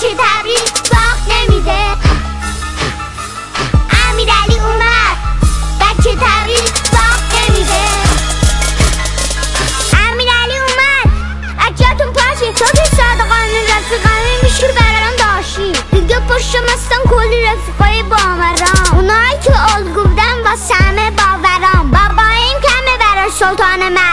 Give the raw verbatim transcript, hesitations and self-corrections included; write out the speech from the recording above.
بچه تبریک باخت نمیده. امیرعلی اومد بچه تبریک باخت نمیده. امیرعلی اومد بچه‌تون پاشین تو که صادقانه رفیقانه میشه برام داشتی دیگه پشت مستن کلی رفیقای باورام اونایی که الگو بودن با همه باورام بابا این کمه برای سلطان من